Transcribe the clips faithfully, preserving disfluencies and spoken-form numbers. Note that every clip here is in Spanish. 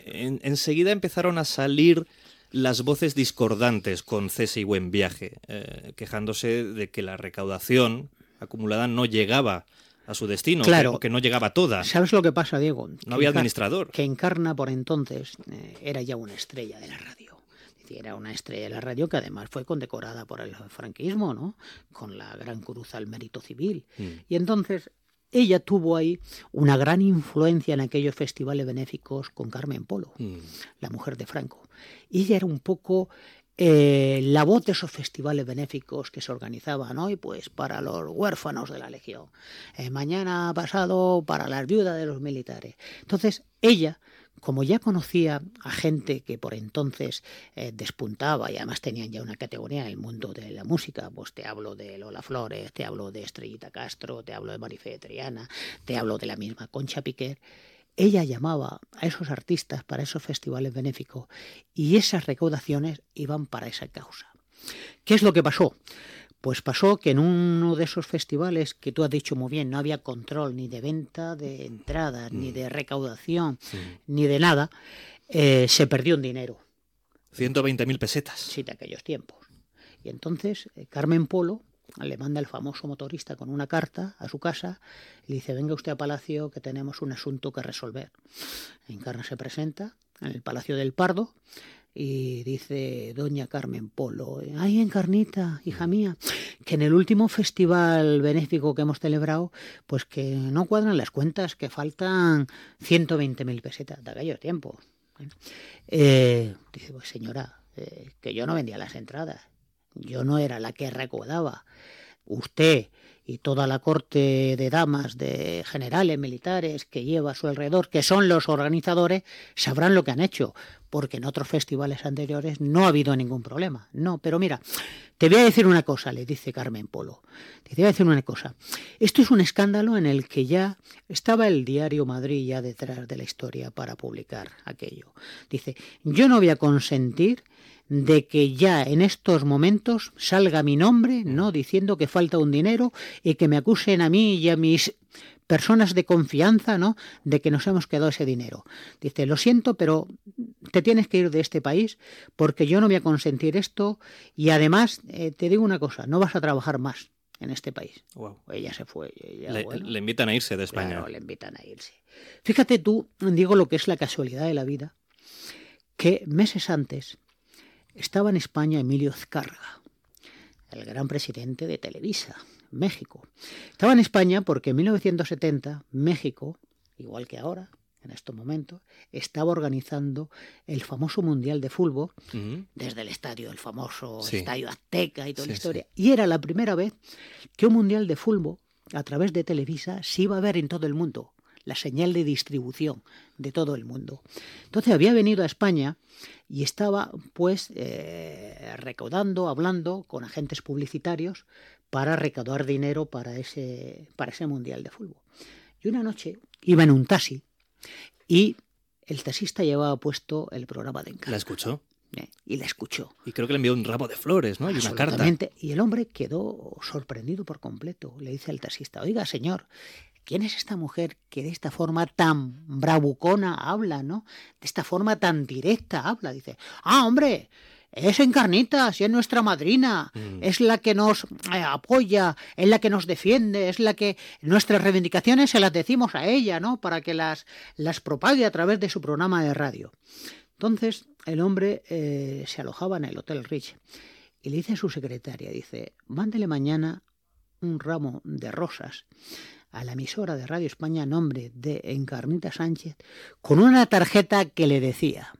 en, enseguida empezaron a salir las voces discordantes con Cese y Buen Viaje, eh, quejándose de que la recaudación acumulada no llegaba a su destino, claro, que, o que no llegaba toda. ¿Sabes lo que pasa, Diego? No que había administrador. Que Encarna por entonces eh, era ya una estrella de la radio. Era una estrella de la radio que además fue condecorada por el franquismo, ¿no? Con la Gran Cruz al Mérito Civil. Mm. Y entonces ella tuvo ahí una gran influencia en aquellos festivales benéficos con Carmen Polo, mm. la mujer de Franco. Y ella era un poco eh, la voz de esos festivales benéficos que se organizaban hoy, pues para los huérfanos de la Legión. Eh, mañana pasado para las viudas de los militares. Entonces ella, como ya conocía a gente que por entonces eh, despuntaba y además tenían ya una categoría en el mundo de la música, pues te hablo de Lola Flores, te hablo de Estrellita Castro, te hablo de Marifé Triana, te hablo de la misma Concha Piquer, ella llamaba a esos artistas para esos festivales benéficos y esas recaudaciones iban para esa causa. ¿Qué es lo que pasó? Pues pasó que en uno de esos festivales que tú has dicho muy bien, no había control ni de venta de entradas, mm. ni de recaudación, mm. ni de nada, eh, se perdió un dinero. ciento veinte mil pesetas. Sí, de aquellos tiempos. Y entonces eh, Carmen Polo le manda el famoso motorista con una carta a su casa y le dice, venga usted a Palacio que tenemos un asunto que resolver. Encarna se presenta en el Palacio del Pardo y dice doña Carmen Polo, ay, Encarnita, hija mía, que en el último festival benéfico que hemos celebrado, pues que no cuadran las cuentas, que faltan ciento veinte mil pesetas de aquellos tiempos. Eh, dice, pues señora, eh, que yo no vendía las entradas, yo no era la que recaudaba. Usted y toda la corte de damas, de generales, militares que lleva a su alrededor, que son los organizadores, sabrán lo que han hecho, porque en otros festivales anteriores no ha habido ningún problema. No, pero mira, te voy a decir una cosa, le dice Carmen Polo. Te voy a decir una cosa. Esto es un escándalo en el que ya estaba el diario Madrid ya detrás de la historia para publicar aquello. Dice, yo no voy a consentir de que ya en estos momentos salga mi nombre, ¿no?, diciendo que falta un dinero y que me acusen a mí y a mis personas de confianza, ¿no?, de que nos hemos quedado ese dinero. Dice, lo siento, pero te tienes que ir de este país porque yo no voy a consentir esto y además eh, te digo una cosa, no vas a trabajar más en este país. Wow. Ella se fue. Ella, le, bueno, le invitan a irse de España. Claro, le invitan a irse. Fíjate tú, digo, lo que es la casualidad de la vida, que meses antes estaba en España Emilio Azcárraga, el gran presidente de Televisa, México. Estaba en España porque en mil novecientos setenta México, igual que ahora, en estos momentos, estaba organizando el famoso Mundial de Fútbol, uh-huh. desde el estadio, el famoso sí. Estadio Azteca y toda sí, la historia. Sí. Y era la primera vez que un Mundial de Fútbol, a través de Televisa, se iba a ver en todo el mundo, la señal de distribución de todo el mundo. Entonces había venido a España y estaba pues eh, recaudando, hablando con agentes publicitarios para recaudar dinero para ese, para ese Mundial de Fútbol. Y una noche iba en un taxi y el taxista llevaba puesto el programa de Encarna. ¿La escuchó? Eh, y la escuchó. Y creo que le envió un ramo de flores, ¿no? Y una carta. Y el hombre quedó sorprendido por completo. Le dice al taxista, oiga, señor, ¿quién es esta mujer que de esta forma tan bravucona habla, ¿no? De esta forma tan directa habla. Dice, ah, hombre, es Encarnita, si es nuestra madrina, mm. es la que nos eh, apoya, es la que nos defiende, es la que nuestras reivindicaciones se las decimos a ella, ¿no? Para que las, las propague a través de su programa de radio. Entonces el hombre eh, se alojaba en el Hotel Rich y le dice a su secretaria, dice, mándele mañana un ramo de rosas a la emisora de Radio España a nombre de Encarnita Sánchez con una tarjeta que le decía,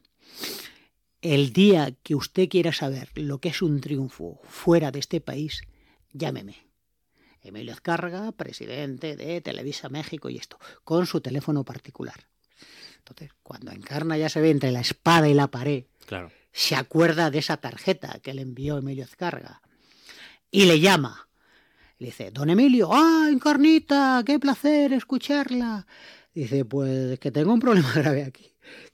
el día que usted quiera saber lo que es un triunfo fuera de este país, llámeme. Emilio Azcárraga, presidente de Televisa México y esto, con su teléfono particular. Entonces, cuando Encarna ya se ve entre la espada y la pared, claro. se acuerda de esa tarjeta que le envió Emilio Azcárraga y le llama. Le dice, don Emilio, ¡ah, Encarnita! ¡Qué placer escucharla! Dice, pues que tengo un problema grave aquí.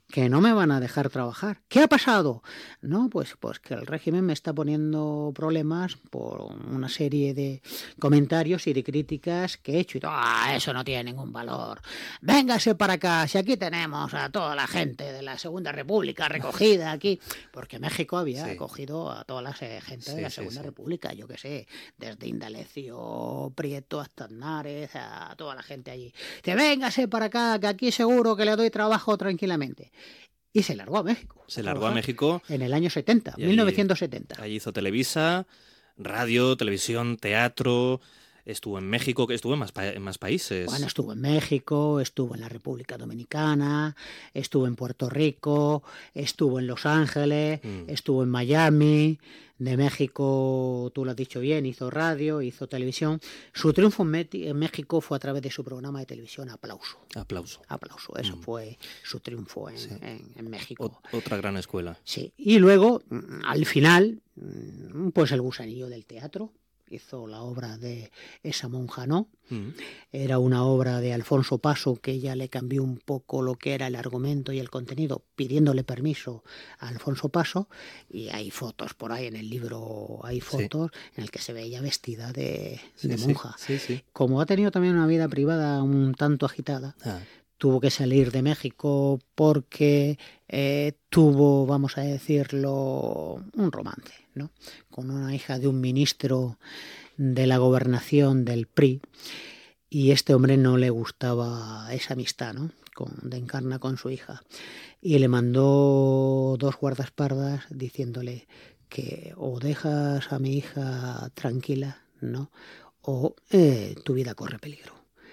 que no me van a dejar trabajar. ¿Qué ha pasado? No, pues, pues que el régimen me está poniendo problemas por una serie de comentarios y de críticas que he hecho. Y todo. Ah, eso no tiene ningún valor. Véngase para acá, si aquí tenemos a toda la gente de la Segunda República recogida aquí. Porque México había sí. acogido a toda la gente sí, de la Segunda sí, sí. República, yo qué sé, desde Indalecio Prieto hasta Aznárez, a toda la gente allí. Dice, véngase para acá, que aquí seguro que le doy trabajo tranquilamente. Y se largó a México. Se largó a México. En el año setenta, allí, mil novecientos setenta. Allí hizo Televisa, radio, televisión, teatro. Estuvo en México, que estuvo en más, pa- en más países. Bueno, estuvo en México, estuvo en la República Dominicana, estuvo en Puerto Rico, estuvo en Los Ángeles, mm. estuvo en Miami. De México, tú lo has dicho bien, hizo radio, hizo televisión. Su triunfo en, Met- en México fue a través de su programa de televisión Aplauso. Aplauso. Aplauso, eso mm. fue su triunfo en, sí. en, en México. O- otra gran escuela. Sí, y luego, al final, pues el gusanillo del teatro. Hizo la obra de Esa monja no. Mm. Era una obra de Alfonso Paso que ella le cambió un poco lo que era el argumento y el contenido, pidiéndole permiso a Alfonso Paso. Y hay fotos por ahí en el libro, hay fotos sí. en el que se ve ella vestida de, sí, de monja. Sí, sí, sí. Como ha tenido también una vida privada un tanto agitada, ah. tuvo que salir de México porque eh, tuvo, vamos a decirlo, un romance, ¿no? Con una hija de un ministro de la gobernación del P R I, y este hombre no le gustaba esa amistad, ¿no? Con, de Encarna con su hija, y le mandó dos guardaespaldas diciéndole que o dejas a mi hija tranquila, ¿no? O eh, tu vida corre peligro.